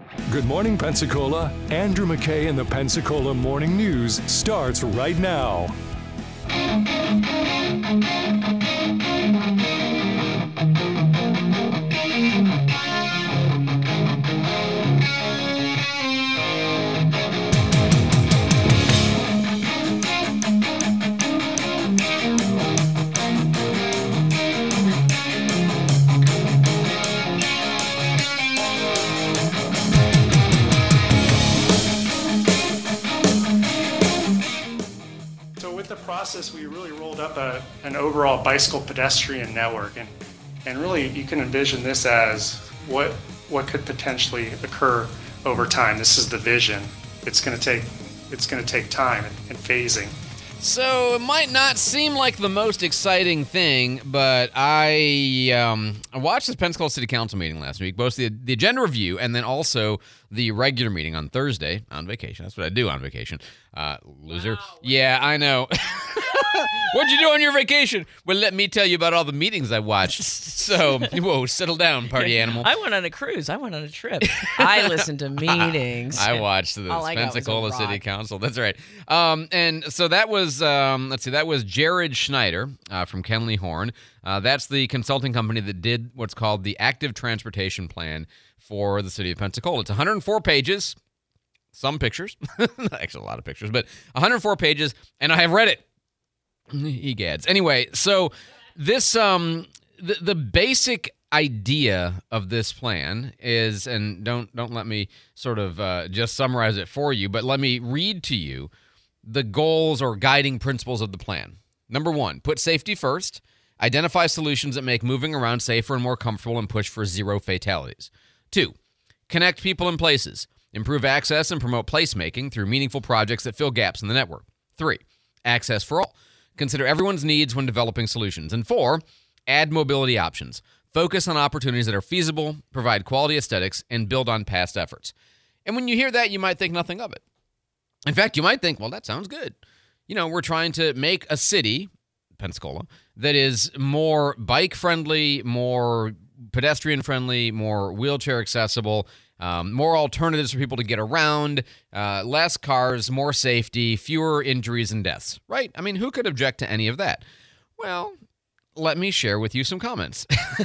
Good morning, Pensacola. Andrew McKay in the Pensacola Morning News starts right now. Process, we really rolled up an overall bicycle pedestrian network, and really you can envision this as what could potentially occur over time. This is the vision. It's going to take time and phasing. So it might not seem like the most exciting thing, but I watched this Pensacola City Council meeting last week, both the agenda review and then also the regular meeting on Thursday on vacation. That's what I do on vacation. Loser. Wow. Yeah, I know. What'd you do on your vacation? Well, let me tell you about all the meetings I watched. So, whoa, settle down, party animal. I went on a cruise. I went on a trip. I listened to meetings. I watched the Pensacola City Council. That's right. And so that was, that was Jared Schneider from Kenley Horn. That's the consulting company that did what's called the Active Transportation Plan for the city of Pensacola. It's 104 pages, some pictures, actually a lot of pictures, but 104 pages, and I have read it. Egads. Anyway, so this the basic idea of this plan is, and don't let me sort of just summarize it for you, but let me read to you the goals or guiding principles of the plan. Number 1, put safety first. Identify solutions that make moving around safer and more comfortable and push for 0 fatalities. 2, connect people and places. Improve access and promote placemaking through meaningful projects that fill gaps in the network. 3, access for all. Consider everyone's needs when developing solutions. And 4, add mobility options. Focus on opportunities that are feasible, provide quality aesthetics, and build on past efforts. And when you hear that, you might think nothing of it. In fact, you might think, well, that sounds good. You know, we're trying to make a city, Pensacola, that is more bike-friendly, more pedestrian-friendly, more wheelchair-accessible, more alternatives for people to get around, less cars, more safety, fewer injuries and deaths, right? I mean, who could object to any of that? Well, let me share with you some comments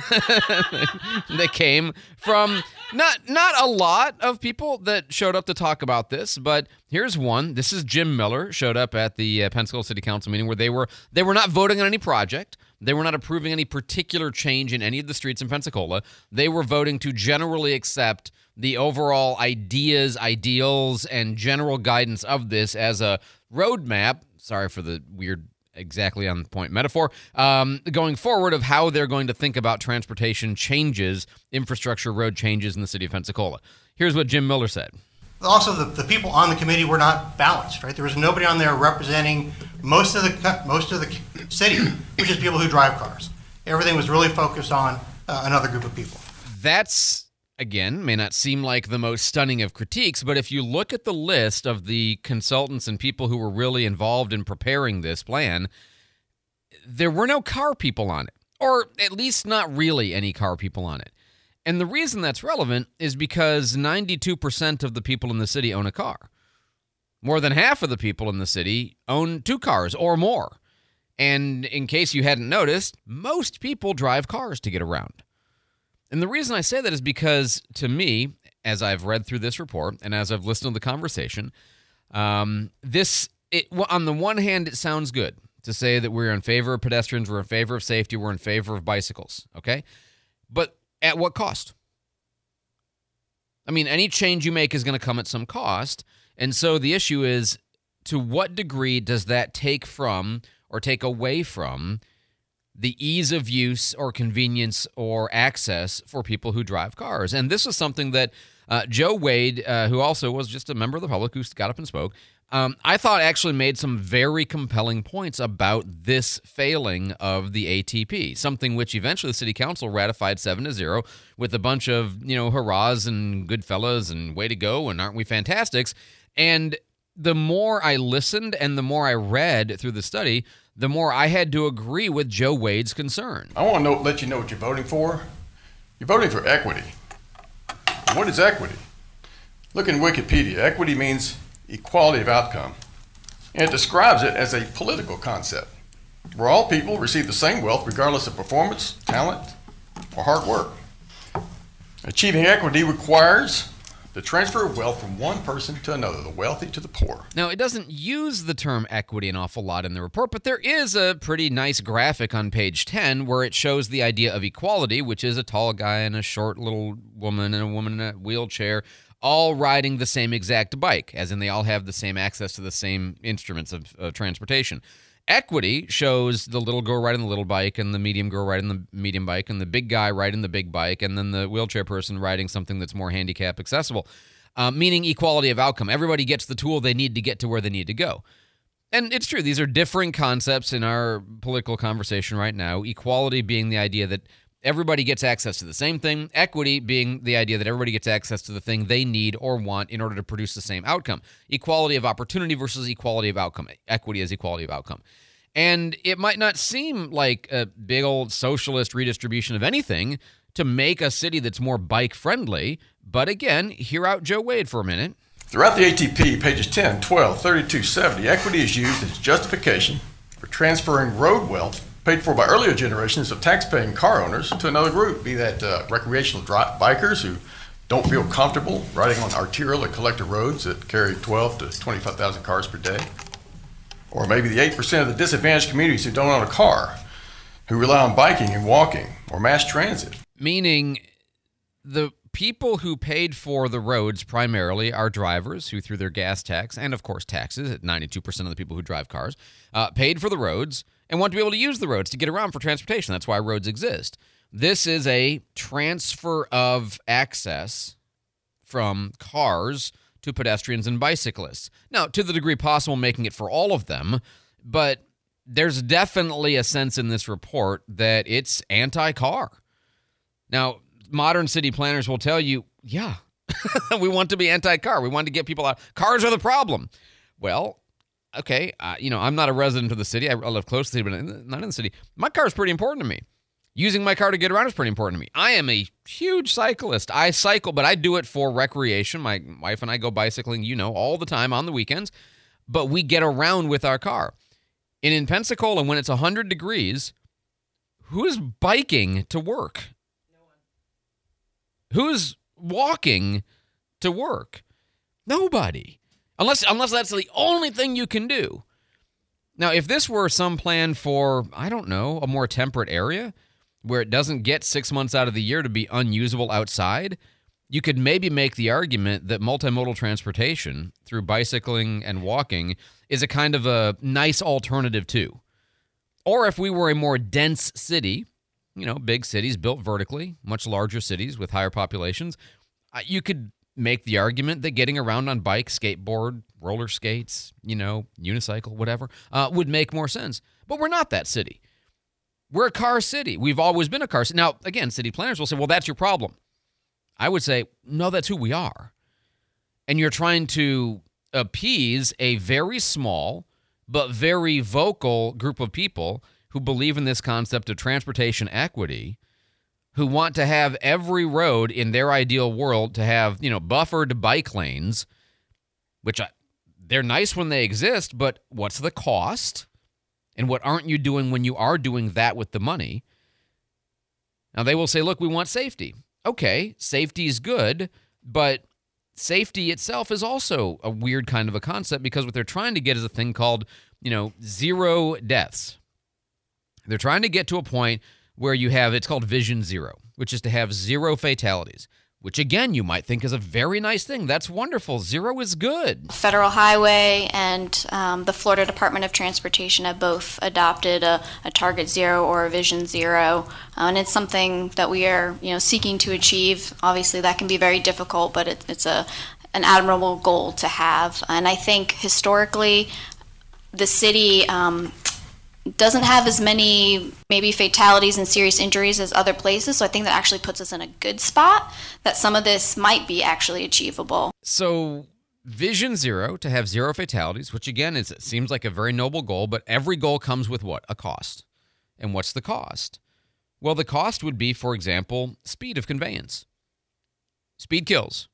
that came from not a lot of people that showed up to talk about this, but here's one. This is Jim Miller, showed up at the Pensacola City Council meeting where they were not voting on any project. They were not approving any particular change in any of the streets in Pensacola. They were voting to generally accept the overall ideas, ideals, and general guidance of this as a roadmap. Sorry for the weird, exactly on point metaphor. Going forward of how they're going to think about transportation changes, infrastructure, road changes in the city of Pensacola. Here's what Jim Miller said. Also, the people on the committee were not balanced, right? There was nobody on there representing most of the city, which is people who drive cars. Everything was really focused on another group of people. That's, again, may not seem like the most stunning of critiques, but if you look at the list of the consultants and people who were really involved in preparing this plan, there were no car people on it, or at least not really any car people on it. And the reason that's relevant is because 92% of the people in the city own a car. More than half of the people in the city own 2 cars or more. And in case you hadn't noticed, most people drive cars to get around. And the reason I say that is because, to me, as I've read through this report and as I've listened to the conversation, on the one hand, it sounds good to say that we're in favor of pedestrians, we're in favor of safety, we're in favor of bicycles, okay? But at what cost? I mean, any change you make is going to come at some cost. And so the issue is, to what degree does that take from or take away from the ease of use or convenience or access for people who drive cars? And this is something that Joe Wade, who also was just a member of the public who got up and spoke, I thought actually made some very compelling points about this failing of the ATP, something which eventually the city council ratified 7-0 with a bunch of, hurrahs and good fellas and way to go and aren't we fantastics. And the more I listened and the more I read through the study, the more I had to agree with Joe Wade's concern. I want to let you know what you're voting for. You're voting for equity. What is equity? Look in Wikipedia. Equity means equality of outcome, and it describes it as a political concept where all people receive the same wealth regardless of performance, talent, or hard work. Achieving equity requires the transfer of wealth from one person to another, the wealthy to the poor. Now, it doesn't use the term equity an awful lot in the report, but there is a pretty nice graphic on page 10 where it shows the idea of equality, which is a tall guy and a short little woman and a woman in a wheelchair all riding the same exact bike, as in they all have the same access to the same instruments of transportation. Equity shows the little girl riding the little bike and the medium girl riding the medium bike and the big guy riding the big bike and then the wheelchair person riding something that's more handicap accessible, meaning equality of outcome. Everybody gets the tool they need to get to where they need to go. And it's true. These are differing concepts in our political conversation right now. Equality being the idea that everybody gets access to the same thing. Equity being the idea that everybody gets access to the thing they need or want in order to produce the same outcome. Equality of opportunity versus equality of outcome. Equity is equality of outcome. And it might not seem like a big old socialist redistribution of anything to make a city that's more bike-friendly. But again, hear out Joe Wade for a minute. Throughout the ATP, pages 10, 12, 32, 70, equity is used as justification for transferring road wealth paid for by earlier generations of tax-paying car owners to another group, be that recreational bikers who don't feel comfortable riding on arterial or collector roads that carry 12 to 25,000 cars per day, or maybe the 8% of the disadvantaged communities who don't own a car, who rely on biking and walking or mass transit. Meaning the people who paid for the roads primarily are drivers who, through their gas tax and, of course, taxes, at 92% of the people who drive cars, paid for the roads and want to be able to use the roads to get around for transportation. That's why roads exist. This is a transfer of access from cars to pedestrians and bicyclists. Now, to the degree possible, making it for all of them, but there's definitely a sense in this report that it's anti-car. Now, modern city planners will tell you, yeah, we want to be anti-car. We want to get people out. Cars are the problem. Well, okay, I'm not a resident of the city. I live close to the city, but not in the city. My car is pretty important to me. Using my car to get around is pretty important to me. I am a huge cyclist. I cycle, but I do it for recreation. My wife and I go bicycling, all the time on the weekends, but we get around with our car. And in Pensacola, when it's 100 degrees, who's biking to work? No one. Who's walking to work? Nobody. Unless that's the only thing you can do. Now, if this were some plan for, I don't know, a more temperate area where it doesn't get 6 months out of the year to be unusable outside, you could maybe make the argument that multimodal transportation through bicycling and walking is a kind of a nice alternative too. Or if we were a more dense city, big cities built vertically, much larger cities with higher populations, you could make the argument that getting around on bike, skateboard, roller skates, unicycle, whatever, would make more sense. But we're not that city. We're a car city. We've always been a car city. Now, again, city planners will say, well, that's your problem. I would say, no, that's who we are. And you're trying to appease a very small but very vocal group of people who believe in this concept of transportation equity, who want to have every road in their ideal world to have, buffered bike lanes, which they're nice when they exist, but what's the cost? And what aren't you doing when you are doing that with the money? Now, they will say, look, we want safety. Okay, safety is good, but safety itself is also a weird kind of a concept because what they're trying to get is a thing called, zero deaths. They're trying to get to a point where you have, it's called Vision Zero, which is to have zero fatalities, which again, you might think is a very nice thing. That's wonderful. Zero is good. Federal Highway and the Florida Department of Transportation have both adopted a Target Zero or a Vision Zero, and it's something that we are, seeking to achieve. Obviously, that can be very difficult, but it's an admirable goal to have. And I think historically, the city doesn't have as many maybe fatalities and serious injuries as other places. So I think that actually puts us in a good spot that some of this might be actually achievable. So Vision Zero, to have zero fatalities, which again it seems like a very noble goal, but every goal comes with what? A cost. And what's the cost? Well, the cost would be, for example, speed of conveyance. Speed kills.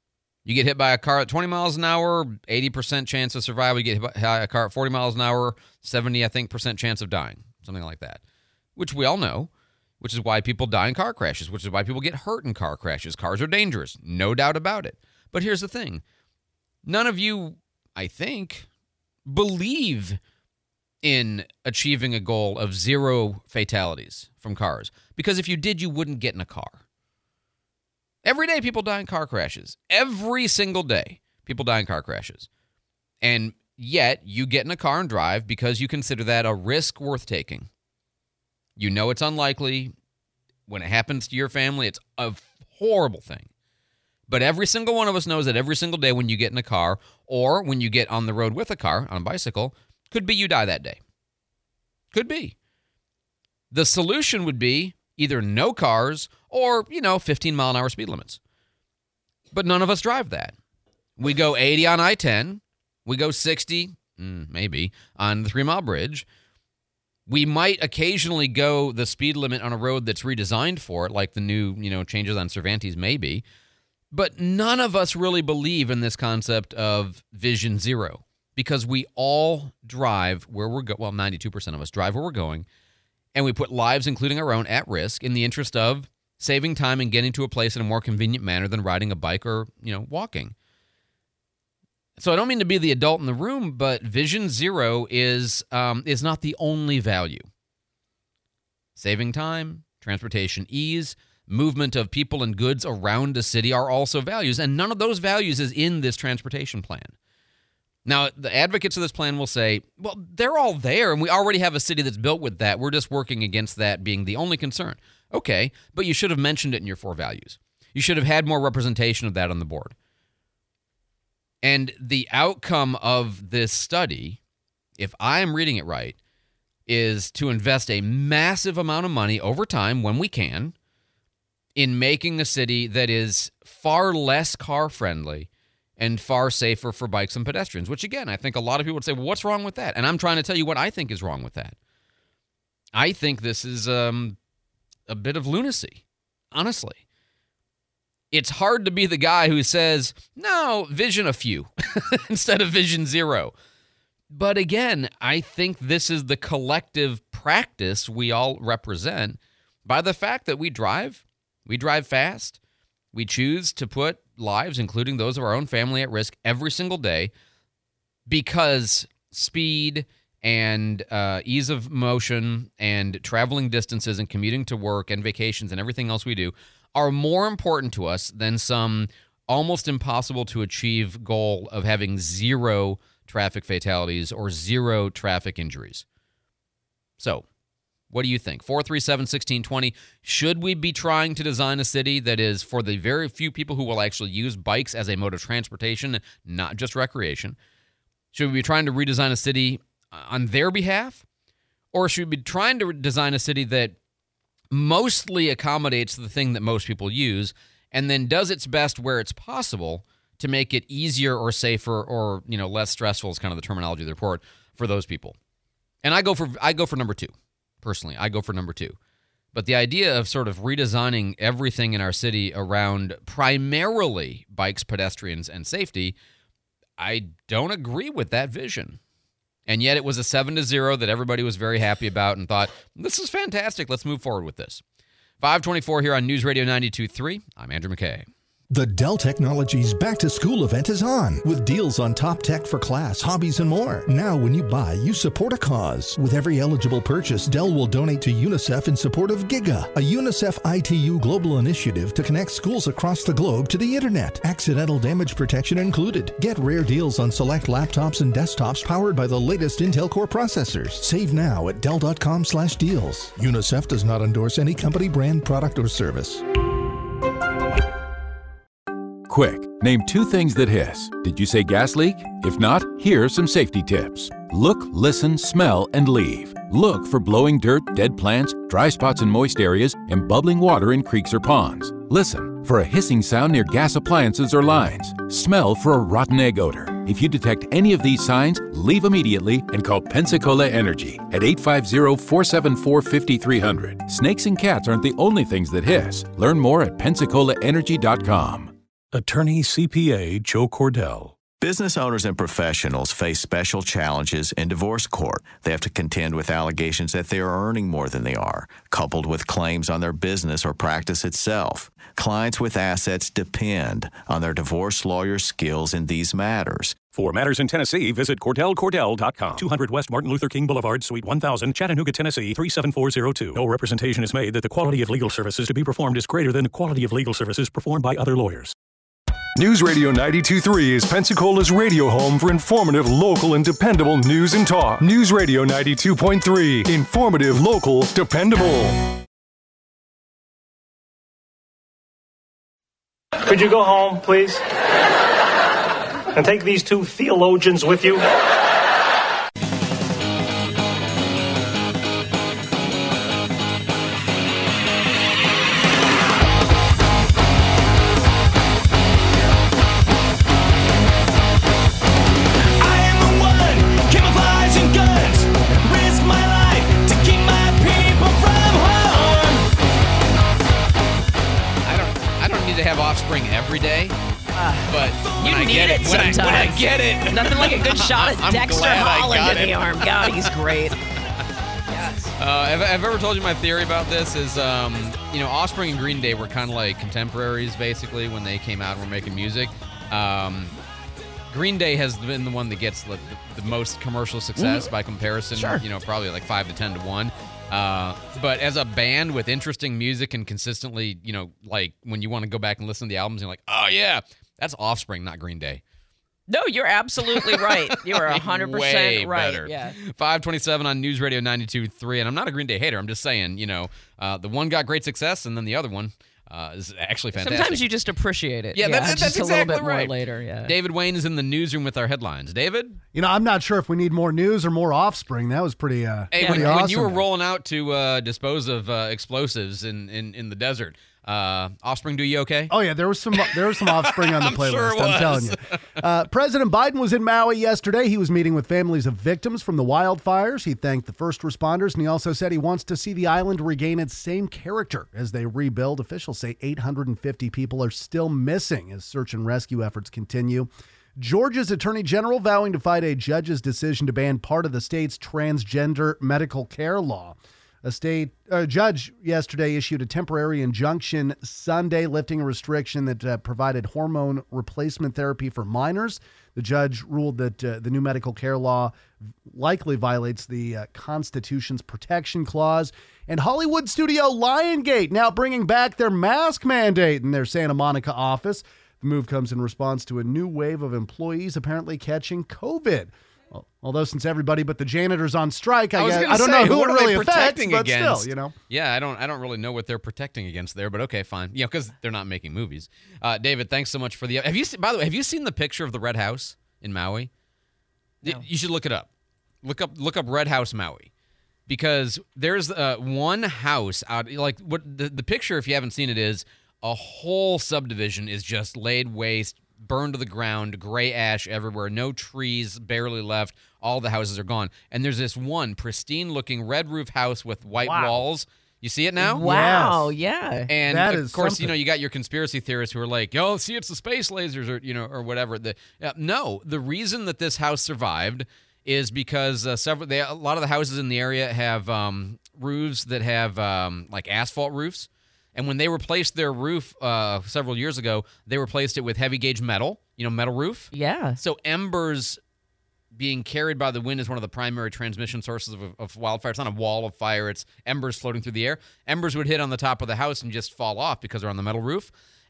You get hit by a car at 20 miles an hour, 80% chance of survival. You get hit by a car at 40 miles an hour, 70, I think, % chance of dying, something like that, which we all know, which is why people die in car crashes, which is why people get hurt in car crashes. Cars are dangerous, no doubt about it. But here's the thing. None of you, I think, believe in achieving a goal of 0 fatalities from cars, because if you did, you wouldn't get in a car. Every day people die in car crashes. Every single day people die in car crashes. And yet you get in a car and drive because you consider that a risk worth taking. You know it's unlikely. When it happens to your family, it's a horrible thing. But every single one of us knows that every single day when you get in a car or when you get on the road with a car, on a bicycle, could be you die that day. Could be. The solution would be either no cars or, 15-mile-an-hour speed limits. But none of us drive that. We go 80 on I-10. We go 60, maybe, on the 3-mile bridge. We might occasionally go the speed limit on a road that's redesigned for it, like the new, changes on Cervantes maybe. But none of us really believe in this concept of Vision Zero because we all drive where we're going. Well, 92% of us drive where we're going, and we put lives, including our own, at risk in the interest of saving time and getting to a place in a more convenient manner than riding a bike or, walking. So I don't mean to be the adult in the room, but Vision Zero is not the only value. Saving time, transportation ease, movement of people and goods around a city are also values, and none of those values is in this transportation plan. Now, the advocates of this plan will say, well, they're all there, and we already have a city that's built with that. We're just working against that being the only concern. Okay, but you should have mentioned it in your 4 values. You should have had more representation of that on the board. And the outcome of this study, if I am reading it right, is to invest a massive amount of money over time when we can in making a city that is far less car-friendly and far safer for bikes and pedestrians, which, again, I think a lot of people would say, well, what's wrong with that? And I'm trying to tell you what I think is wrong with that. I think this is a bit of lunacy, honestly. It's hard to be the guy who says, no, vision a few instead of Vision Zero. But again, I think this is the collective practice we all represent by the fact that we drive fast, we choose to put lives, including those of our own family, at risk every single day because speed and ease of motion and traveling distances and commuting to work and vacations and everything else we do are more important to us than some almost impossible to achieve goal of having 0 traffic fatalities or 0 traffic injuries. So, what do you think? 437-1620. Should we be trying to design a city that is for the very few people who will actually use bikes as a mode of transportation, not just recreation? Should we be trying to redesign a city on their behalf? Or should we be trying to design a city that mostly accommodates the thing that most people use and then does its best where it's possible to make it easier or safer or, less stressful is kind of the terminology of the report for those people? And I go for number 2. Personally, I go for number 2. But the idea of sort of redesigning everything in our city around primarily bikes, pedestrians, and safety, I don't agree with that vision. And yet it was a 7-0 that everybody was very happy about and thought, this is fantastic. Let's move forward with this. 524 here on News Radio 92.3. I'm Andrew McKay. The Dell Technologies Back to School event is on with deals on top tech for class, hobbies, and more. Now, when you buy, you support a cause. With every eligible purchase, Dell will donate to UNICEF in support of GIGA, a UNICEF ITU global initiative to connect schools across the globe to the internet. Accidental damage protection included. Get rare deals on select laptops and desktops powered by the latest Intel Core processors. Save now at Dell.com/deals. UNICEF does not endorse any company, brand, product, or service. Quick, name 2 things that hiss. Did you say gas leak? If not, here are some safety tips. Look, listen, smell, and leave. Look for blowing dirt, dead plants, dry spots in moist areas, and bubbling water in creeks or ponds. Listen for a hissing sound near gas appliances or lines. Smell for a rotten egg odor. If you detect any of these signs, leave immediately and call Pensacola Energy at 850-474-5300. Snakes and cats aren't the only things that hiss. Learn more at PensacolaEnergy.com. Attorney CPA Joe Cordell. Business owners and professionals face special challenges in divorce court. They have to contend with allegations that they are earning more than they are, coupled with claims on their business or practice itself. Clients with assets depend on their divorce lawyer's skills in these matters. For matters in Tennessee, visit CordellCordell.com. 200 West Martin Luther King Boulevard, Suite 1000, Chattanooga, Tennessee, 37402. No representation is made that the quality of legal services to be performed is greater than the quality of legal services performed by other lawyers. News Radio 92.3 is Pensacola's radio home for informative, local, and dependable news and talk. News Radio 92.3. Informative, local, dependable. Could you go home, please? And take these two theologians with you? Offspring every day, but when I get it, when I get it, nothing like a good shot at Dexter Holland in the arm. God, he's great. Yes. I've ever told you my theory about this is, Offspring and Green Day were kind of like contemporaries, basically, when they came out and were making music. Green Day has been the one that gets the most commercial success by comparison. Sure. Probably like 5 to 10 to 1. But as a band with interesting music and consistently, like when you want to go back and listen to the albums, you're like, oh yeah, that's Offspring, not Green Day. No, you're absolutely right. You are 100% Way right. Better. Yeah. 527 on News Radio 92.3, and I'm not a Green Day hater. I'm just saying, the one got great success, and then the other one is actually fantastic. Sometimes you just appreciate it. Yeah, that's just exactly a little bit right. more later. Yeah. David Wayne is in the newsroom with our headlines. David? I'm not sure if we need more news or more Offspring. That was pretty Hey, pretty when awesome. you were rolling out to dispose of explosives in the desert, Offspring do you okay? Oh yeah, there was some Offspring on the playlist. Sure I'm telling you. President Biden was in Maui yesterday. He was meeting with families of victims from the wildfires. He thanked the first responders, and he also said he wants to see the island regain its same character as they rebuild. Officials say 850 people are still missing as search and rescue efforts continue. Georgia's attorney general vowing to fight a judge's decision to ban part of the state's transgender medical care law. A judge yesterday issued a temporary injunction Sunday lifting a restriction that provided hormone replacement therapy for minors. The judge ruled that the new medical care law likely violates the Constitution's protection clause. And Hollywood studio Lionsgate now bringing back their mask mandate in their Santa Monica office. The move comes in response to a new wave of employees apparently catching COVID. Although since everybody but the janitors on strike, I don't know who it really affects, but still, Yeah, I don't really know what they're protecting against there, but okay, fine. Because they're not making movies. David, thanks so much for the. By the way, have you seen the picture of the Red House in Maui? No. You should look it up. Look up Red House Maui, because there's one house out. Like what the picture, if you haven't seen it, is a whole subdivision is just laid waste. Burned to the ground, gray ash everywhere, no trees, barely left. All the houses are gone. And there's this one pristine-looking red roof house with white walls. You see it now? Wow, yes. Yeah. And that of course, something. You got your conspiracy theorists who are like, "Oh, see, it's the space lasers," or whatever. No, the reason that this house survived is because a lot of the houses in the area have roofs that have like asphalt roofs. And when they replaced their roof several years ago, they replaced it with heavy gauge metal, metal roof. Yeah. So embers being carried by the wind is one of the primary transmission sources of wildfire. It's not a wall of fire. It's embers floating through the air. Embers would hit on the top of the house and just fall off because they're on the metal roof.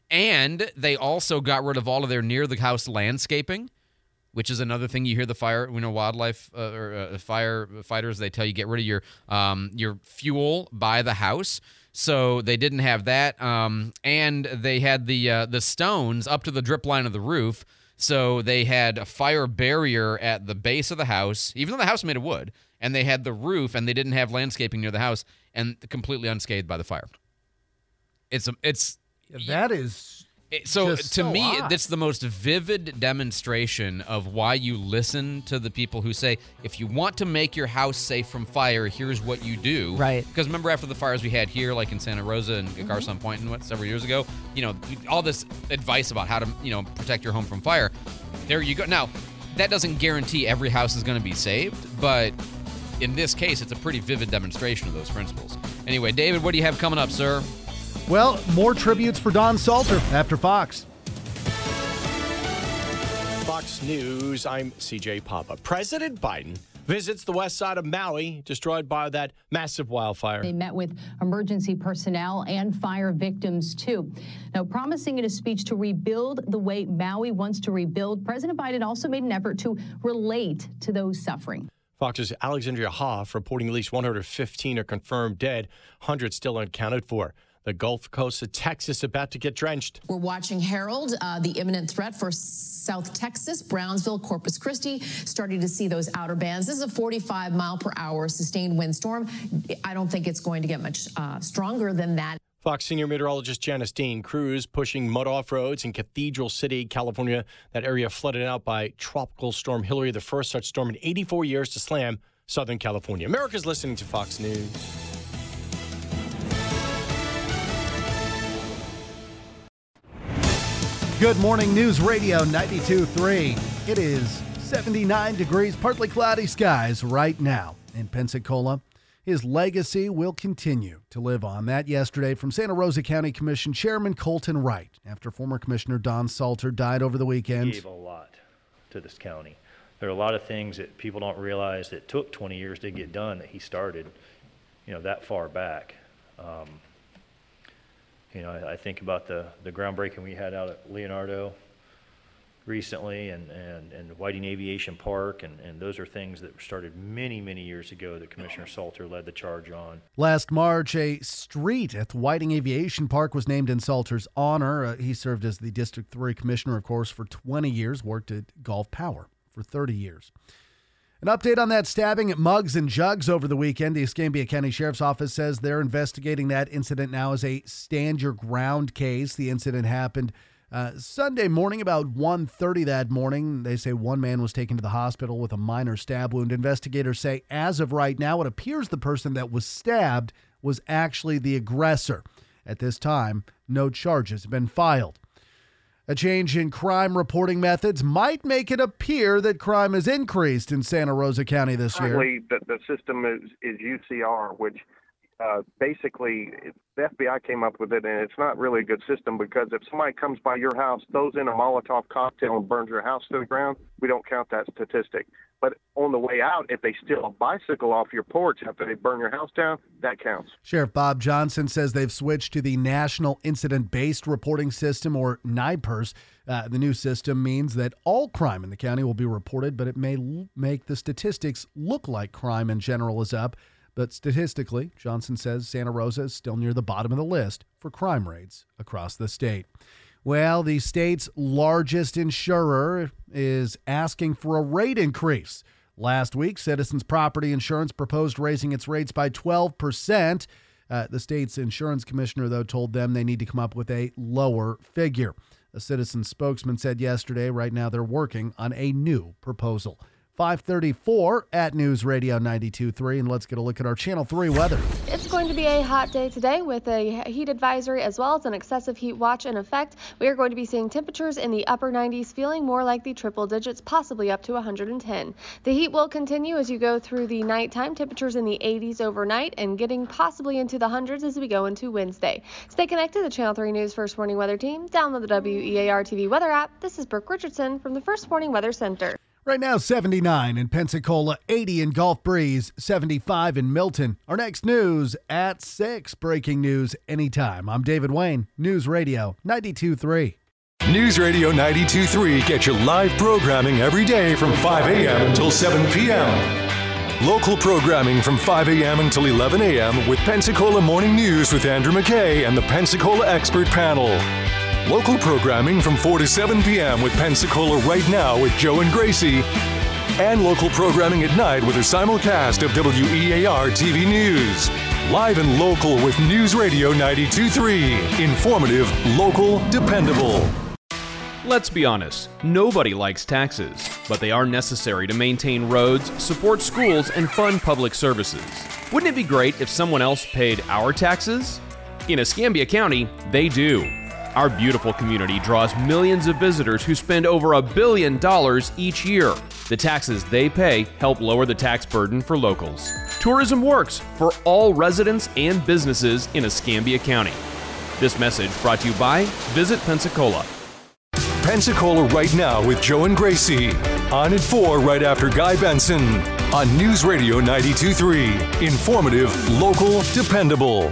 And they also got rid of all of their near-the-house landscaping, which is another thing you hear the wildlife or firefighters, they tell you get rid of your fuel by the house. So they didn't have that, and they had the stones up to the drip line of the roof. So they had a fire barrier at the base of the house, even though the house was made of wood, and they had the roof, and they didn't have landscaping near the house, and completely unscathed by the fire. It's So Just to so me, odd. that's the most vivid demonstration of why you listen to the people who say, if you want to make your house safe from fire, here's what you do. Right. Because remember after the fires we had here, like in Santa Rosa and Garson Point and several years ago, all this advice about how to, protect your home from fire. There you go. Now, that doesn't guarantee every house is going to be saved, but in this case, it's a pretty vivid demonstration of those principles. Anyway, David, what do you have coming up, sir? Well, more tributes for Don Salter after Fox. Fox News, I'm CJ Papa. President Biden visits the west side of Maui, destroyed by that massive wildfire. They met with emergency personnel and fire victims, too. Now, promising in a speech to rebuild the way Maui wants to rebuild, President Biden also made an effort to relate to those suffering. Fox's Alexandria Hoff reporting at least 115 are confirmed dead, hundreds still unaccounted for. The Gulf Coast of Texas about to get drenched. We're watching Harold, the imminent threat for South Texas, Brownsville, Corpus Christi, starting to see those outer bands. This is a 45-mile-per-hour sustained windstorm. I don't think it's going to get much stronger than that. Fox senior meteorologist Janice Dean, crews pushing mud off roads in Cathedral City, California. That area flooded out by Tropical Storm Hillary, the first such storm in 84 years to slam Southern California. America's listening to Fox News. Good morning, News Radio 92.3. It is 79 degrees, partly cloudy skies right now in Pensacola. His legacy will continue to live on. That yesterday from Santa Rosa County Commission Chairman Colton Wright, after former Commissioner Don Salter died over the weekend. He gave a lot to this county. There are a lot of things that people don't realize that took 20 years to get done that he started, that far back. I think about the groundbreaking we had out at Leonardo recently and Whiting Aviation Park, and those are things that started many, many years ago that Commissioner Salter led the charge on. Last March, a street at Whiting Aviation Park was named in Salter's honor. He served as the District 3 Commissioner, of course, for 20 years, worked at Gulf Power for 30 years. An update on that stabbing at Muggs and Jugs over the weekend. The Escambia County Sheriff's Office says they're investigating that incident now as a stand your ground case. The incident happened Sunday morning about 1:30 that morning. They say one man was taken to the hospital with a minor stab wound. Investigators say as of right now, it appears the person that was stabbed was actually the aggressor. At this time, no charges have been filed. A change in crime reporting methods might make it appear that crime has increased in Santa Rosa County this year. Currently, the system is UCR, which basically the FBI came up with it, and it's not really a good system because if somebody comes by your house, throws in a Molotov cocktail and burns your house to the ground, we don't count that statistic. But on the way out, if they steal a bicycle off your porch after they burn your house down, that counts. Sheriff Bob Johnson says they've switched to the National Incident-Based Reporting System, or NIPERS. The new system means that all crime in the county will be reported, but it may make the statistics look like crime in general is up. But statistically, Johnson says Santa Rosa is still near the bottom of the list for crime rates across the state. Well, the state's largest insurer is asking for a rate increase. Last week, Citizens Property Insurance proposed raising its rates by 12%. The state's insurance commissioner, though, told them they need to come up with a lower figure. A Citizens spokesman said yesterday, right now they're working on a new proposal. 5:34 at News Radio 92.3, and let's get a look at our Channel 3 weather. It's going to be a hot day today with a heat advisory as well as an excessive heat watch in effect. We are going to be seeing temperatures in the upper 90s, feeling more like the triple digits, possibly up to 110. The heat will continue as you go through the nighttime, temperatures in the 80s overnight and getting possibly into the hundreds as we go into Wednesday. Stay connected to the Channel 3 News First Morning Weather Team. Download the WEAR TV weather app. This is Brooke Richardson from the First Morning Weather Center. Right now, 79 in Pensacola, 80 in Gulf Breeze, 75 in Milton. Our next news at 6. Breaking news anytime. I'm David Wayne, News Radio 92.3. News Radio 92.3 gets you live programming every day from 5 a.m. until 7 p.m. Local programming from 5 a.m. until 11 a.m. with Pensacola Morning News with Andrew McKay and the Pensacola Expert Panel. Local programming from 4 to 7 p.m. with Pensacola Right Now with Joe and Gracie. And local programming at night with a simulcast of WEAR TV News. Live and local with News Radio 92.3. Informative, local, dependable. Let's be honest, nobody likes taxes, but they are necessary to maintain roads, support schools, and fund public services. Wouldn't it be great if someone else paid our taxes? In Escambia County, they do. Our beautiful community draws millions of visitors who spend over $1 billion each year. The taxes they pay help lower the tax burden for locals. Tourism works for all residents and businesses in Escambia County. This message brought to you by Visit Pensacola. Pensacola right now with Joe and Gracie. On at 4 right after Guy Benson. On News Radio 92.3. Informative, local, dependable.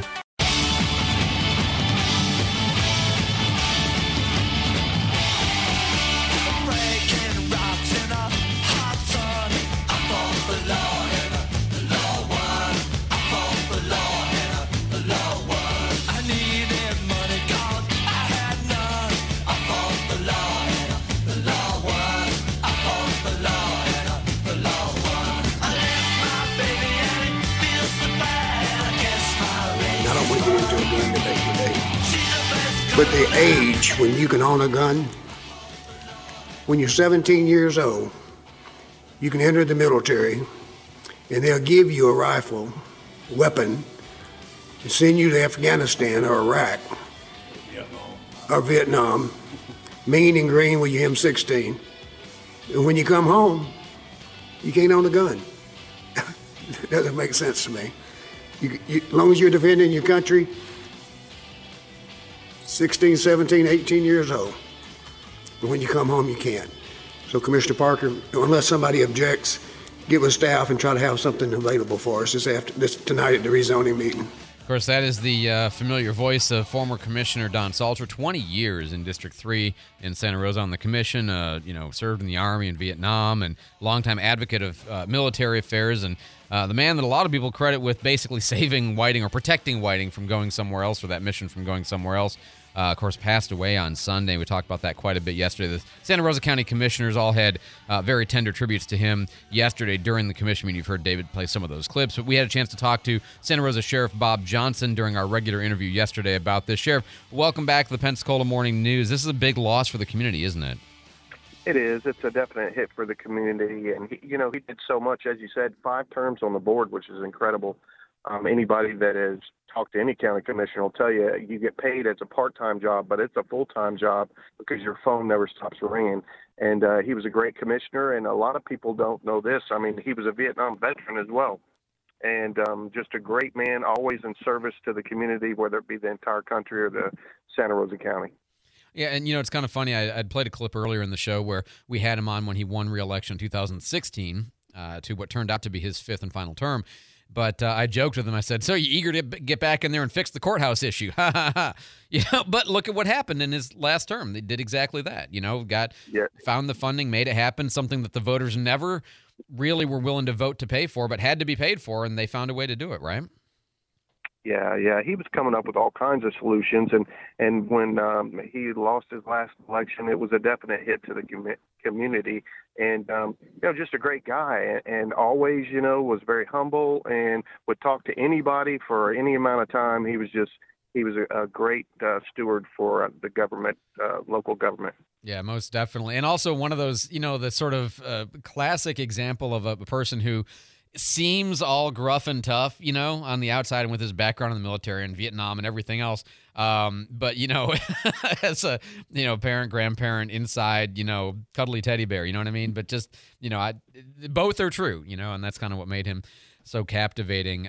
But the age when you can own a gun, when you're 17 years old, you can enter the military and they'll give you a rifle, weapon, and send you to Afghanistan or Iraq or Vietnam, mean and green with your M16. And when you come home, you can't own a gun. That doesn't make sense to me. As long as you're defending your country, 16, 17, 18 years old. But when you come home, you can't. So Commissioner Parker, unless somebody objects, get with staff and try to have something available for us tonight at the rezoning meeting. Of course, that is the familiar voice of former Commissioner Don Salter, 20 years in District 3 in Santa Rosa on the commission, served in the Army in Vietnam, and longtime advocate of military affairs, and the man that a lot of people credit with basically saving Whiting or protecting Whiting from going somewhere else, or that mission from going somewhere else. Of course, passed away on Sunday. We talked about that quite a bit yesterday. The Santa Rosa County Commissioners all had very tender tributes to him yesterday during the commission meeting. You've heard David play some of those clips, but we had a chance to talk to Santa Rosa Sheriff Bob Johnson during our regular interview yesterday about this. Sheriff, welcome back to the Pensacola Morning News. This is a big loss for the community, isn't it? It is. It's a definite hit for the community. And, he did so much, as you said, 5 terms on the board, which is incredible. Anybody that has talked to any county commissioner will tell you you get paid as a part-time job, but it's a full-time job because your phone never stops ringing. And he was a great commissioner, and a lot of people don't know this. I mean, he was a Vietnam veteran as well. And just a great man, always in service to the community, whether it be the entire country or the Santa Rosa County. Yeah, and it's kind of funny. I'd played a clip earlier in the show where we had him on when he won re-election in 2016 to what turned out to be his 5th and final term. But I joked with him. I said, "So you eager to get back in there and fix the courthouse issue?" Ha ha ha. But look at what happened in his last term. They did exactly that. Found the funding, made it happen. Something that the voters never really were willing to vote to pay for, but had to be paid for, and they found a way to do it. Right? Yeah. He was coming up with all kinds of solutions, and when he lost his last election, it was a definite hit to the community. And just a great guy, and always was very humble and would talk to anybody for any amount of time. He was a great steward for the government, local government. Yeah, most definitely, and also one of those the sort of classic example of a person who seems all gruff and tough, on the outside, and with his background in the military and Vietnam and everything else. But, as a, parent, grandparent inside, cuddly teddy bear, you know what I mean? But just, both are true, and that's kind of what made him so captivating.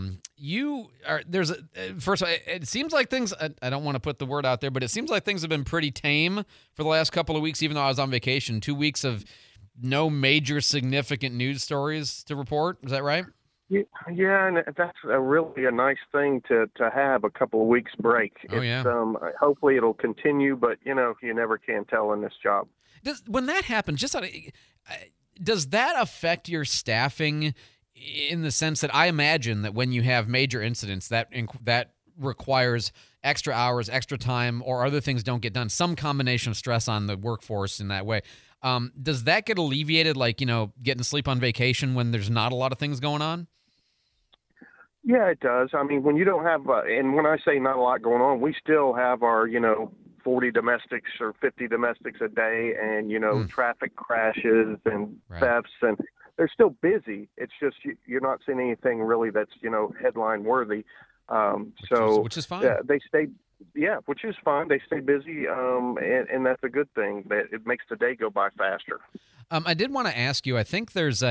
First of all, it seems like things, I don't want to put the word out there, but it seems like things have been pretty tame for the last couple of weeks, even though I was on vacation. 2 weeks of no major significant news stories to report. Is that right? Yeah, and that's really a nice thing to have, a couple of weeks break. Hopefully it'll continue, but you never can tell in this job. When that happens, does that affect your staffing in the sense that I imagine that when you have major incidents that requires extra hours, extra time, or other things don't get done, some combination of stress on the workforce in that way. Does that get alleviated, like, getting sleep on vacation when there's not a lot of things going on? Yeah, it does. I mean, when you don't have, and when I say not a lot going on, we still have our, 40 domestics or 50 domestics a day, and traffic crashes and thefts, and they're still busy. It's just you're not seeing anything really that's headline worthy. Which is fine. They stay. Yeah, which is fine. They stay busy, and that's a good thing. That it makes the day go by faster. I did want to ask you. I think there's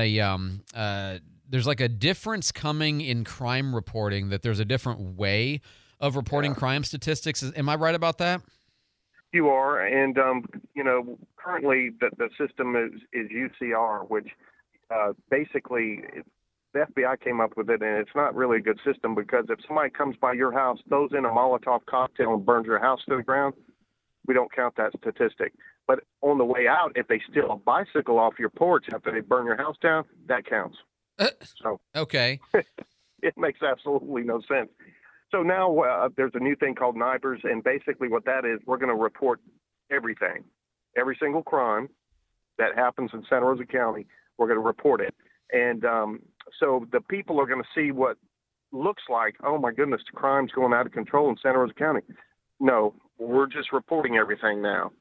there's like a difference coming in crime reporting. That there's a different way of reporting crime statistics. Am I right about that? You are, and currently the system is UCR, which basically the FBI came up with it, and it's not really a good system because if somebody comes by your house, throws in a Molotov cocktail, and burns your house to the ground, we don't count that statistic. But on the way out, if they steal a bicycle off your porch after they burn your house down, that counts. So okay, it makes absolutely no sense. So now there's a new thing called NIBRS, and basically what that is, we're going to report everything, every single crime that happens in Santa Rosa County. We're going to report it. And so the people are going to see what looks like, oh, my goodness, the crime's going out of control in Santa Rosa County. No, we're just reporting everything now.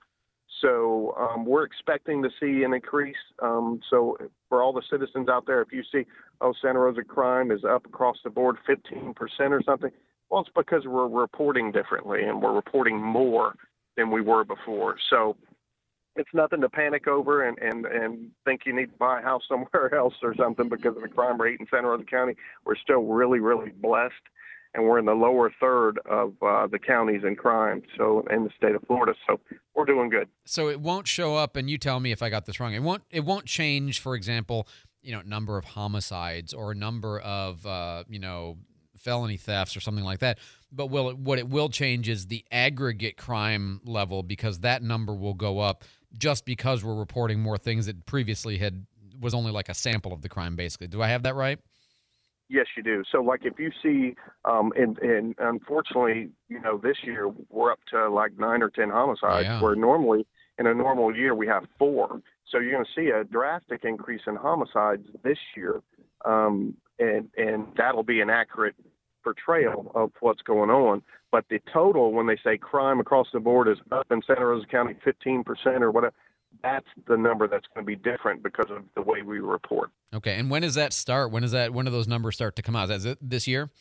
So we're expecting to see an increase. So for all the citizens out there, if you see, Santa Rosa crime is up across the board 15% or something, well, it's because we're reporting differently and we're reporting more than we were before. So it's nothing to panic over and think you need to buy a house somewhere else or something because of the crime rate in Santa Rosa County. We're still really, really blessed, and we're in the lower third of the counties in crime, so in the state of Florida. So we're doing good. So it won't show up, and you tell me if I got this wrong. It won't change, for example, number of homicides or number of felony thefts or something like that. But what it will change is the aggregate crime level, because that number will go up just because we're reporting more things that previously was only like a sample of the crime, basically. Do I have that right? Yes, you do. So, like, if you see, and unfortunately, this year we're up to like 9 or 10 homicides, where normally in a normal year we have 4. So you're going to see a drastic increase in homicides this year, and that'll be an accurate portrayal of what's going on. But the total, when they say crime across the board is up in Santa Rosa County 15% or whatever, that's the number that's going to be different because of the way we report. Okay, and when does that start? When do those numbers start to come out? Is it this year?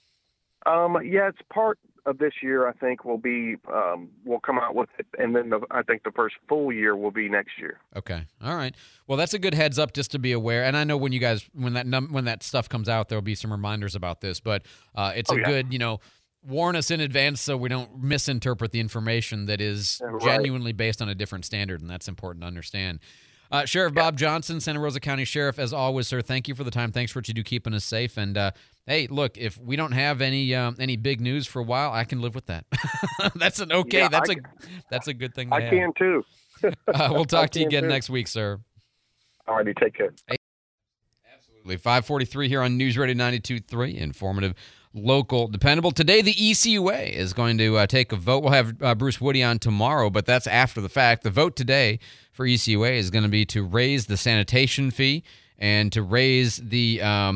Yeah, it's part of this year. I think we'll come out with it, and then I think the first full year will be next year. Okay, all right. Well, that's a good heads up just to be aware. And I know when that stuff comes out, there'll be some reminders about this. But it's good, warn us in advance so we don't misinterpret the information that is genuinely based on a different standard, and that's important to understand. Sheriff Bob Johnson, Santa Rosa County Sheriff, as always, sir, thank you for the time. Thanks for what you do keeping us safe. And, hey, look, if we don't have any big news for a while, I can live with that. That's an okay. Yeah, that's a good thing to have. I can, too. We'll talk to you again next week, sir. All righty, take care. Absolutely. 543 here on News Radio 92.3, informative, local, dependable. Today, the ECUA is going to take a vote. We'll have Bruce Woody on tomorrow, but that's after the fact. The vote today for ECUA is going to be to raise the sanitation fee and to raise the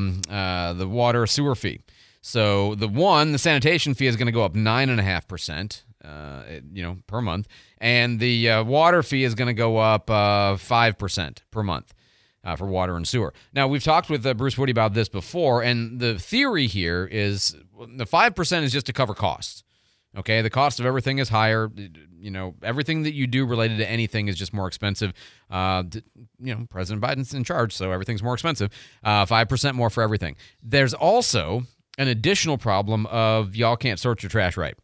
water sewer fee. So the sanitation fee is going to go up 9.5%, per month, and the water fee is going to go up 5% per month. For water and sewer. Now, we've talked with Bruce Woody about this before, and the theory here is the 5% is just to cover costs. Okay, the cost of everything is higher. Everything that you do related to anything is just more expensive. President Biden's in charge, so everything's more expensive. 5% more for everything. There's also an additional problem of y'all can't sort your trash right.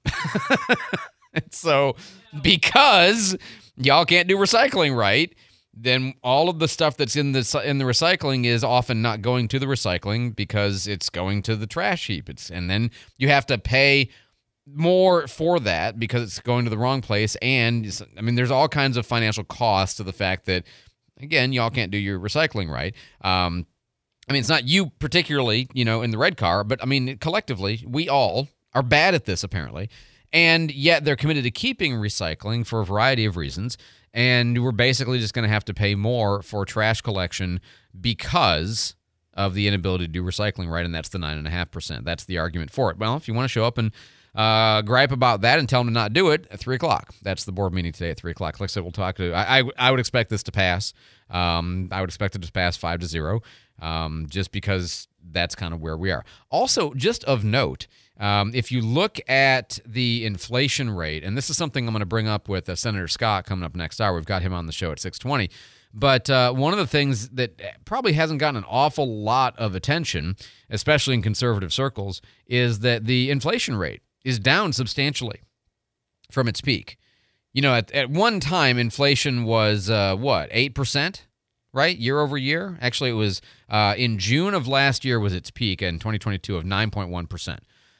So, because y'all can't do recycling right, then all of the stuff that's in the recycling is often not going to the recycling because it's going to the trash heap. And then you have to pay more for that because it's going to the wrong place. And there's all kinds of financial costs to the fact that, again, y'all can't do your recycling right. It's not you particularly, in the red car, but collectively, we all are bad at this apparently. And yet they're committed to keeping recycling for a variety of reasons. And we're basically just going to have to pay more for trash collection because of the inability to do recycling right, and that's the 9.5%. That's the argument for it. Well, if you want to show up and gripe about that and tell them to not do it at 3 o'clock. That's the board meeting today at 3 o'clock. Like I said, we'll talk to. I would expect this to pass. I would expect it to pass 5-0, just because that's kind of where we are. Also, just of note, if you look at the inflation rate, and this is something I'm going to bring up with Senator Scott coming up next hour. We've got him on the show at 6:20. But one of the things that probably hasn't gotten an awful lot of attention, especially in conservative circles, is that the inflation rate is down substantially from its peak. You know, at one time, inflation was, 8%, right, year over year? Actually, it was in June of last year was its peak in 2022 of 9.1%.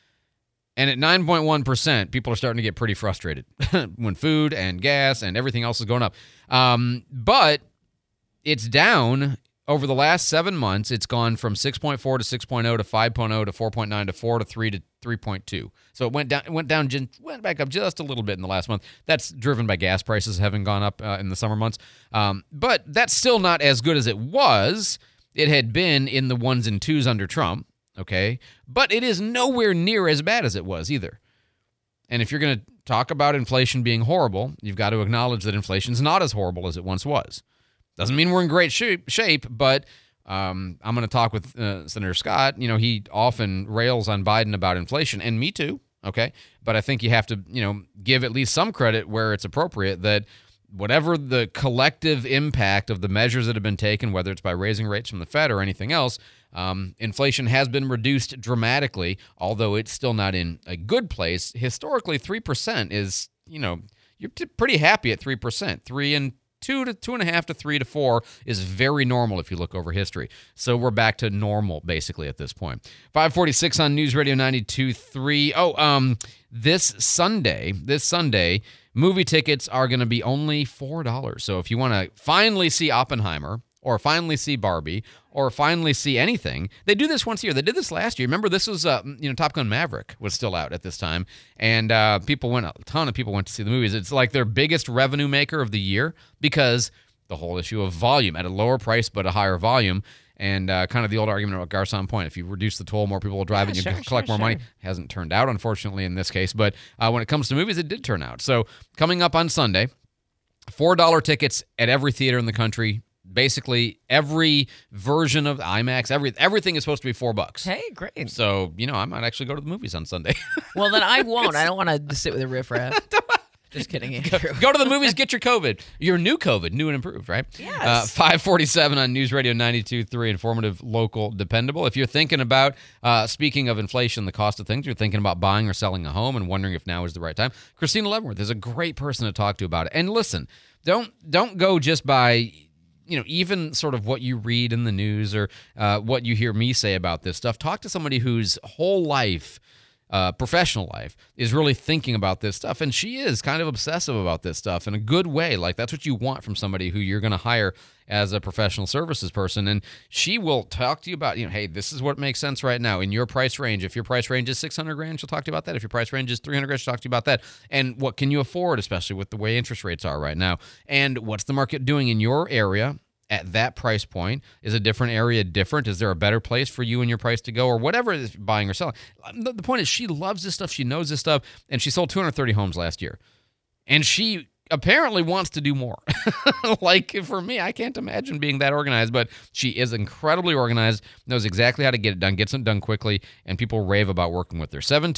And at 9.1%, people are starting to get pretty frustrated when food and gas and everything else is going up. But it's down over the last 7 months. It's gone from 6.4 to 6.0 to 5.0 to 4.9 to 4 to 3 to 3.2. So it went went back up just a little bit in the last month. That's driven by gas prices having gone up in the summer months. But that's still not as good as it was. It had been in the 1s and 2s under Trump, okay? But it is nowhere near as bad as it was either. And if you're going to talk about inflation being horrible, you've got to acknowledge that inflation's not as horrible as it once was. Doesn't mean we're in great shape, but I'm going to talk with Senator Scott. You know, he often rails on Biden about inflation, and me too, okay? But I think you have to, give at least some credit where it's appropriate that whatever the collective impact of the measures that have been taken, whether it's by raising rates from the Fed or anything else, inflation has been reduced dramatically, although it's still not in a good place. Historically, 3% is, you're pretty happy at 3%. 3 and 2 to 2.5 to 3 to 4 is very normal if you look over history. So we're back to normal basically at this point. 546 on News Radio 92.3. This Sunday, movie tickets are going to be only $4. So if you want to finally see Oppenheimer or finally see Barbie or finally see anything, they do this once a year. They did this last year. Remember, this was, Top Gun Maverick was still out at this time, and a ton of people went to see the movies. It's like their biggest revenue maker of the year because the whole issue of volume at a lower price but a higher volume. And kind of the old argument about Garcon Point. If you reduce the toll, more people will drive and you collect more money. Hasn't turned out, unfortunately, in this case. But when it comes to movies, it did turn out. So coming up on Sunday, $4 tickets at every theater in the country. Basically, every version of IMAX, everything is supposed to be $4. Hey, great. So, I might actually go to the movies on Sunday. Well, then I won't. I don't want to sit with a riffraff. Just kidding, Andrew. Go to the movies, get your COVID. Your new COVID, new and improved, right? Yes. 547 on News Radio 92.3, informative, local, dependable. If you're thinking about, speaking of inflation, the cost of things, you're thinking about buying or selling a home and wondering if now is the right time, Christina Leavenworth is a great person to talk to about it. And listen, don't go just by, even sort of what you read in the news or what you hear me say about this stuff. Talk to somebody whose whole life, professional life, is really thinking about this stuff. And she is kind of obsessive about this stuff in a good way. Like, that's what you want from somebody who you're going to hire as a professional services person. And she will talk to you about, hey, this is what makes sense right now in your price range. If your price range is $600,000, she'll talk to you about that. If your price range is $300,000, she'll talk to you about that. And what can you afford, especially with the way interest rates are right now? And what's the market doing in your area at that price point? Is a different area different? Is there a better place for you and your price to go, or whatever it is, buying or selling? The point is, she loves this stuff. She knows this stuff, and she sold 230 homes last year. And she apparently wants to do more. Like, for me, I can't imagine being that organized, but she is incredibly organized, knows exactly how to get it done, gets it done quickly, and people rave about working with her.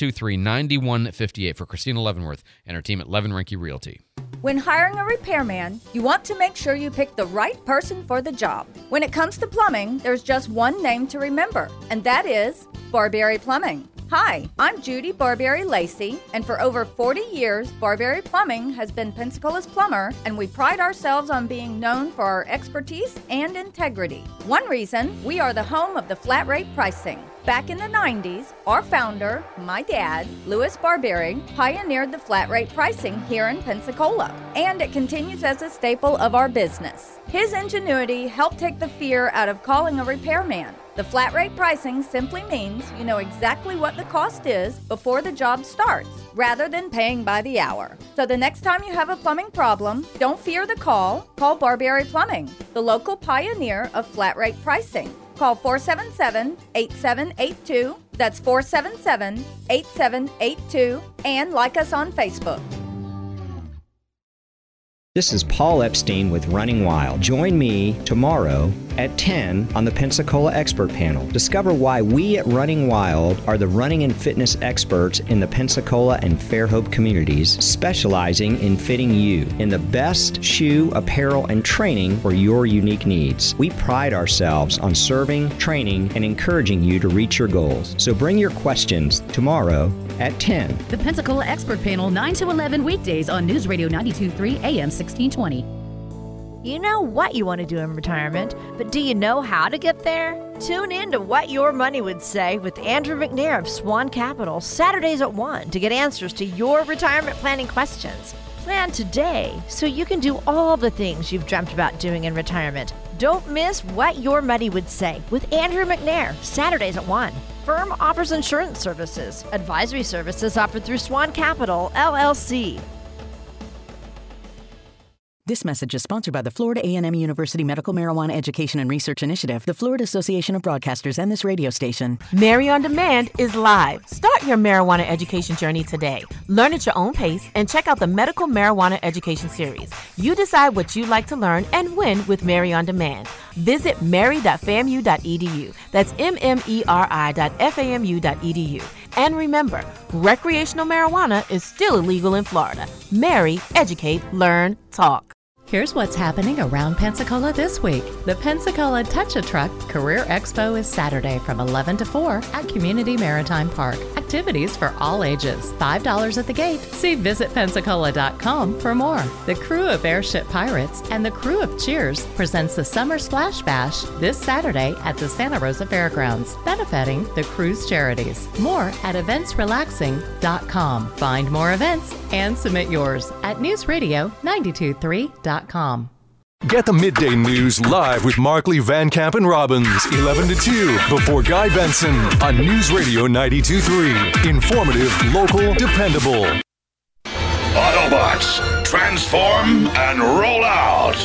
723-9158 for Christina Leavenworth and her team at Levin Rinke Realty. When hiring a repairman, you want to make sure you pick the right person for the job. When it comes to plumbing, there's just one name to remember, and that is Barbieri Plumbing. Hi, I'm Judy Barbieri Lacey, and for over 40 years, Barbieri Plumbing has been Pensacola's plumber, and we pride ourselves on being known for our expertise and integrity. One reason, we are the home of the flat rate pricing. Back in the 90s, our founder, my dad, Louis Barbieri, pioneered the flat rate pricing here in Pensacola, and it continues as a staple of our business. His ingenuity helped take the fear out of calling a repairman. The flat rate pricing simply means you know exactly what the cost is before the job starts, rather than paying by the hour. So the next time you have a plumbing problem, don't fear the call. Call Barbieri Plumbing, the local pioneer of flat rate pricing. Call 477-8782. That's 477-8782. And like us on Facebook. This is Paul Epstein with Running Wild. Join me tomorrow at 10 on the Pensacola Expert Panel. Discover why we at Running Wild are the running and fitness experts in the Pensacola and Fairhope communities, specializing in fitting you in the best shoe, apparel, and training for your unique needs. We pride ourselves on serving, training, and encouraging you to reach your goals. So bring your questions tomorrow at 10. The Pensacola Expert Panel, 9 to 11 weekdays on News Radio 92.3 AM 1620. You know what you want to do in retirement, but do you know how to get there? Tune in to What Your Money Would Say with Andrew McNair of Swan Capital, Saturdays at 1 to get answers to your retirement planning questions. Plan today so you can do all the things you've dreamt about doing in retirement. Don't miss What Your Money Would Say with Andrew McNair, Saturdays at 1. Firm offers insurance services. Advisory services offered through Swan Capital, LLC. This message is sponsored by the Florida A&M University Medical Marijuana Education and Research Initiative, the Florida Association of Broadcasters, and this radio station. Mary on Demand is live. Start your marijuana education journey today. Learn at your own pace and check out the Medical Marijuana Education Series. You decide what you'd like to learn and when with Mary on Demand. Visit mary.famu.edu. That's mmeri.famu.edu. And remember, recreational marijuana is still illegal in Florida. Mary, educate, learn, talk. Here's what's happening around Pensacola this week. The Pensacola Touch-A-Truck Career Expo is Saturday from 11 to 4 at Community Maritime Park. Activities for all ages. $5 at the gate. See visitpensacola.com for more. The crew of Airship Pirates and the crew of Cheers presents the Summer Splash Bash this Saturday at the Santa Rosa Fairgrounds, benefiting the cruise charities. More at eventsrelaxing.com. Find more events and submit yours at newsradio923.com. Get the midday news live with Markley, Van Camp, and Robbins, 11 to 2, before Guy Benson on News Radio 92.3. Informative, local, dependable. Autobots, transform and roll out.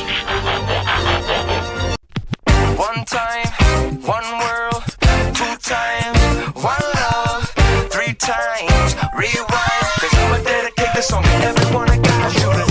One time, one world, 2 times, 1 love, 3 times, rewind, 'cause I'ma dedicate this song to everyone I got you to.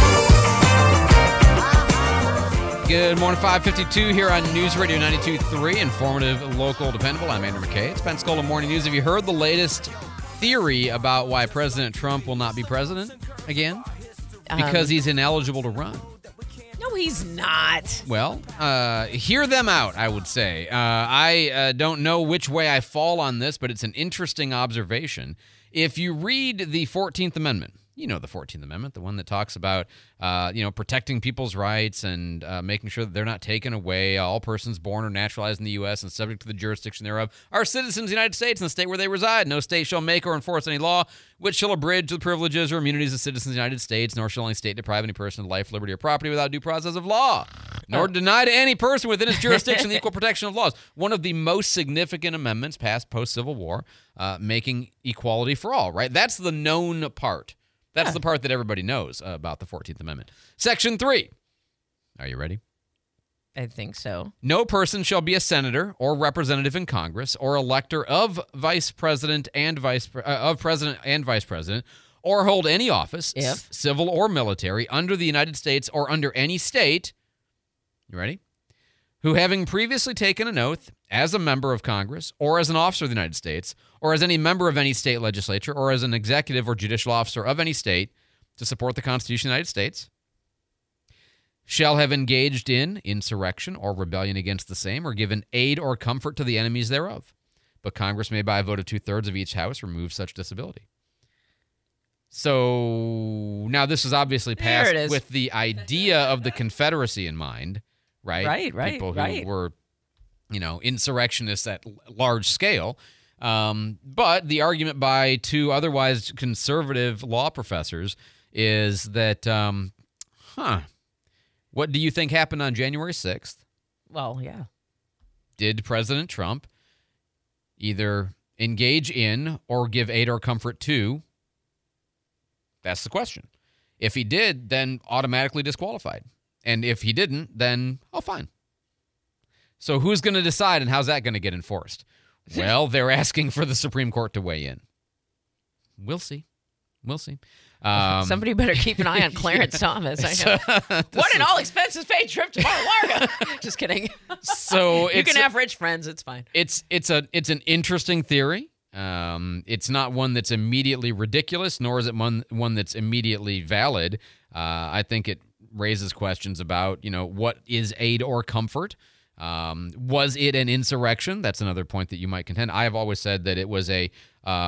Good morning, 5:52 here on News Radio 92.3, informative, local, dependable. I'm Andrew McKay. It's Pensacola Morning News. Have you heard the latest theory about why President Trump will not be president again? Because he's ineligible to run. No, he's not. Well, hear them out, I would say. I don't know which way I fall on this, but it's an interesting observation. If you read the 14th Amendment, you know the 14th Amendment, the one that talks about, protecting people's rights and making sure that they're not taken away. All persons born or naturalized in the U.S. and subject to the jurisdiction thereof are citizens of the United States and the state where they reside. No state shall make or enforce any law which shall abridge the privileges or immunities of citizens of the United States, nor shall any state deprive any person of life, liberty, or property without due process of law, nor deny to any person within its jurisdiction the equal protection of laws. One of the most significant amendments passed post-Civil War, making equality for all, right? That's the known part. That's the part that everybody knows about the 14th Amendment. Section 3. Are you ready? I think so. No person shall be a senator or representative in Congress or elector of vice president and president and vice president, or hold any office, civil or military, under the United States or under any state. You ready? Who, having previously taken an oath as a member of Congress or as an officer of the United States or as any member of any state legislature or as an executive or judicial officer of any state to support the Constitution of the United States, shall have engaged in insurrection or rebellion against the same or given aid or comfort to the enemies thereof. But Congress may, by a vote of 2/3 of each house, remove such disability. So now this is obviously passed with the idea of the Confederacy in mind, right? Right. People who were, insurrectionists at large scale. But the argument by 2 otherwise conservative law professors is that, what do you think happened on January 6th? Well, yeah. Did President Trump either engage in or give aid or comfort to? That's the question. If he did, then automatically disqualified. And if he didn't, then, fine. So who's going to decide, and how's that going to get enforced? Well, they're asking for the Supreme Court to weigh in. We'll see. Somebody better keep an eye on Clarence Thomas. What an all-expenses paid trip to Mar-a-Lago. Just kidding. So you can have rich friends. It's fine. It's an interesting theory. It's not one that's immediately ridiculous, nor is it one that's immediately valid. I think it raises questions about, what is aid or comfort? Was it an insurrection? That's another point that you might contend. I have always said that it was a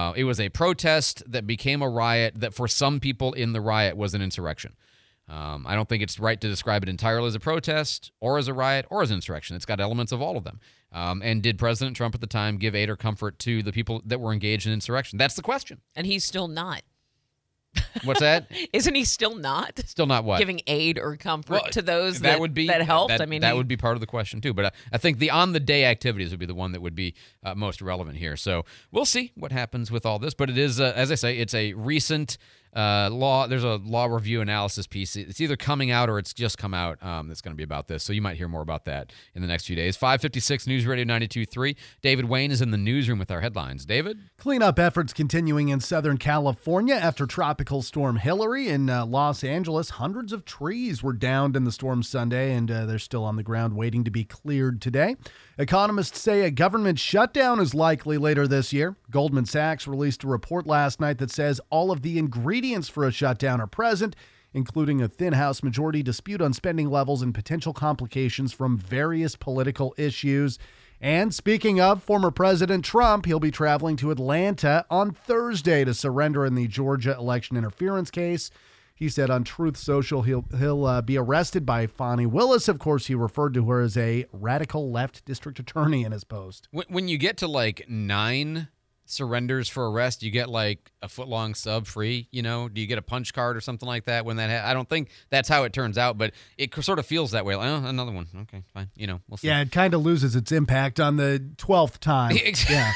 protest that became a riot that for some people in the riot was an insurrection. I don't think it's right to describe it entirely as a protest or as a riot or as an insurrection. It's got elements of all of them. And did President Trump at the time give aid or comfort to the people that were engaged in insurrection? That's the question. And he's still not. What's that? Isn't he still not? Still not what? Giving aid or comfort to those that helped? That would be part of the question, too. But I think the on-the-day activities would be the one that would be most relevant here. So we'll see what happens with all this. But it is, as I say, it's a recent law. There's a law review analysis piece. It's either coming out or it's just come out that's going to be about this. So you might hear more about that in the next few days. 5:56 News Radio 92.3. David Wayne is in the newsroom with our headlines. David? Cleanup efforts continuing in Southern California after Tropical Storm Hillary. In Los Angeles, hundreds of trees were downed in the storm Sunday, and they're still on the ground waiting to be cleared today. Economists say a government shutdown is likely later this year. Goldman Sachs released a report last night that says all of the ingredients for a shutdown are present, including a thin House majority, dispute on spending levels, and potential complications from various political issues. And speaking of former President Trump, he'll be traveling to Atlanta on Thursday to surrender in the Georgia election interference case. He said on Truth Social he'll be arrested by Fani Willis. Of course, he referred to her as a radical left district attorney in his post. When you get to like 9 surrenders for arrest, you get like a foot-long sub free, do you get a punch card or something like that when that I don't think that's how it turns out, but it sort of feels that way. Like, oh, another one. Okay, fine. We'll see. Yeah, it kind of loses its impact on the 12th time. Yeah.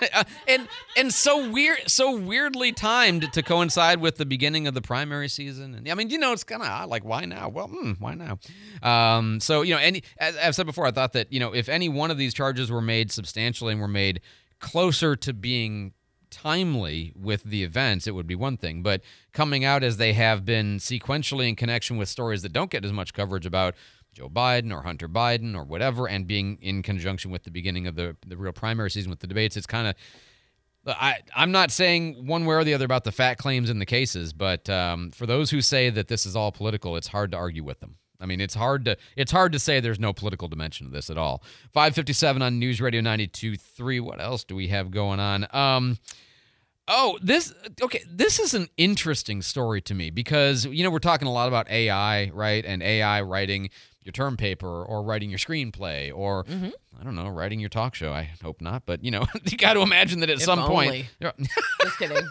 and so weirdly timed to coincide with the beginning of the primary season. And I mean, it's kind of odd. Like, why now? Well, why now? So, as I've said before, I thought that, if any one of these charges were made substantially and were made closer to being timely with the events, it would be one thing. But coming out as they have been sequentially in connection with stories that don't get as much coverage about Joe Biden or Hunter Biden or whatever, and being in conjunction with the beginning of the real primary season with the debates, it's kind of, I'm not saying one way or the other about the fact claims in the cases, but for those who say that this is all political, it's hard to argue with them. I mean, it's hard to say there's no political dimension to this at all. 5:57 on News Radio 92.3. What else do we have going on? This is an interesting story to me because, we're talking a lot about AI, right? And AI writing your term paper or writing your screenplay or, I don't know, writing your talk show. I hope not. But, you got to imagine that at some point. Just kidding.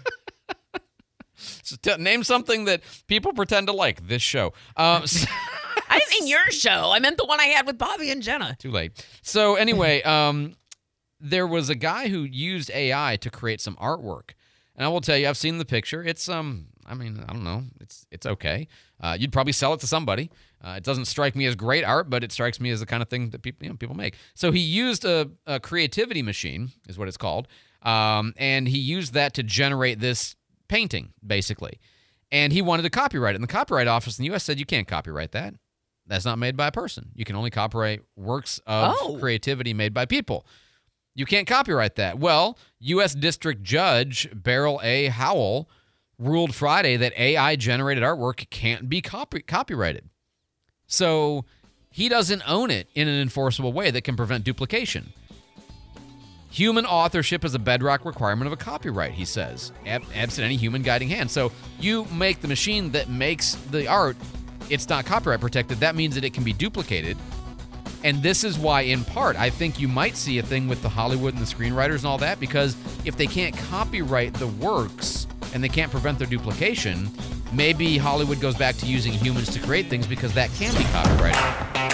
So name something that people pretend to like, this show. I didn't mean your show. I meant the one I had with Bobby and Jenna. Too late. So anyway, there was a guy who used AI to create some artwork. And I will tell you, I've seen the picture. It's, I don't know. It's okay. You'd probably sell it to somebody. It doesn't strike me as great art, but it strikes me as the kind of thing that people make. So he used a creativity machine, is what it's called. And he used that to generate this painting, basically. And he wanted to copyright it. And the Copyright Office in the U.S. said, you can't copyright that. That's not made by a person. You can only copyright works of creativity made by people. You can't copyright that. Well, U.S. District Judge Beryl A. Howell ruled Friday that AI-generated artwork can't be copyrighted. So he doesn't own it in an enforceable way that can prevent duplication. Human authorship is a bedrock requirement of a copyright, he says, absent any human guiding hand. So you make the machine that makes the art, it's not copyright protected. That means that it can be duplicated. And this is why, in part, I think you might see a thing with the Hollywood and the screenwriters and all that, because if they can't copyright the works and they can't prevent their duplication, maybe Hollywood goes back to using humans to create things because that can be copyrighted.